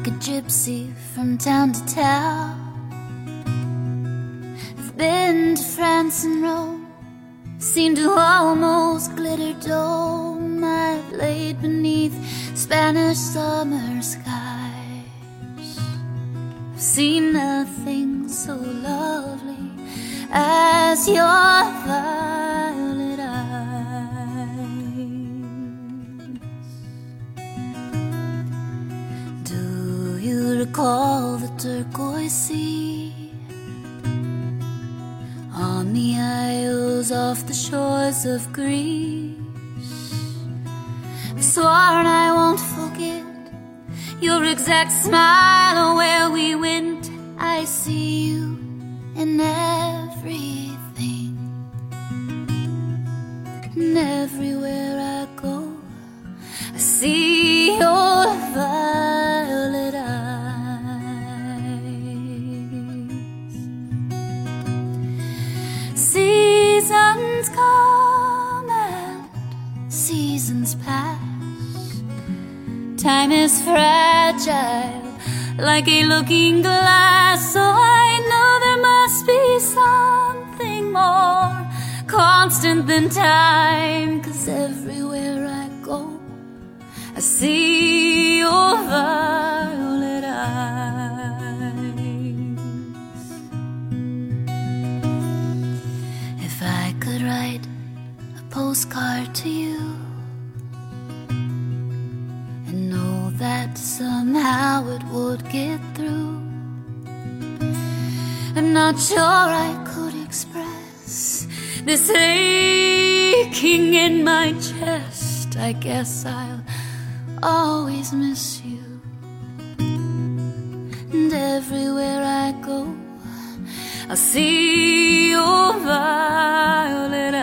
like a gypsy from town to town. I've been to France and Rome, seen to almost glitter dome. I've laid beneath Spanish summer skies. I've seen nothing so lovely as your violet eyes. Do you recall the turquoise sea on the isles off the shores of Greece? I've sworn I won't forget your exact smile where we went. I see you in everything, and everywhere I go I see your violet eyes. Seasons come and seasons pass. Time is fragile, like a looking glass. So I know there must be something more constant than time, 'cause everywhere I go I see your violet eyes. If I could write a postcard to you and know that somehow it would get through, I'm not sure I could express this aching in my chest. I guess I'll always miss you, and everywhere I go I'll see your violet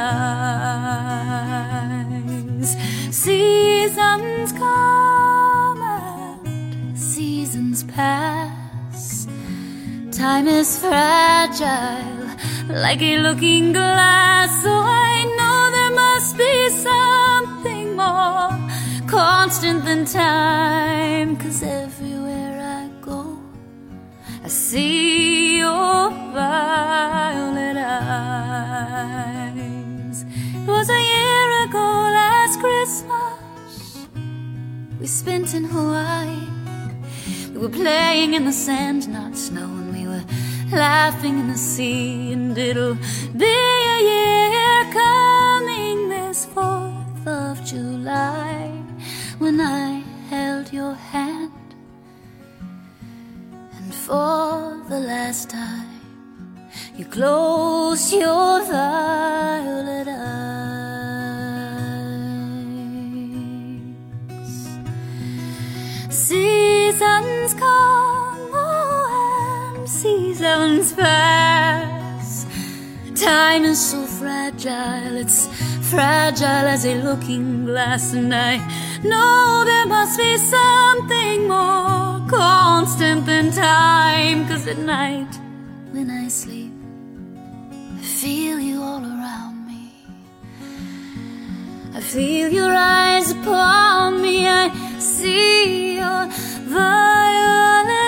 eyes. Seasons come and seasons pass. Time is fragile, like a looking glass. So I know there must be something more constant than time, 'cause everywhere I go I see your violet eyes. It was a year ago last Christmas we spent in Hawaii. We were playing in the sand, not snow, and we were laughing in the sea. And it'll be a year coming this 4th of July when I held your hand, and for the last time you closed your violet eyes. Seasons come, oh, and seasons pass. Time is so fragile, it's fragile as a looking glass. And I know there must be something more constant than time, 'cause at night when I sleep I feel you all around me. I feel your eyes upon me. I see your violet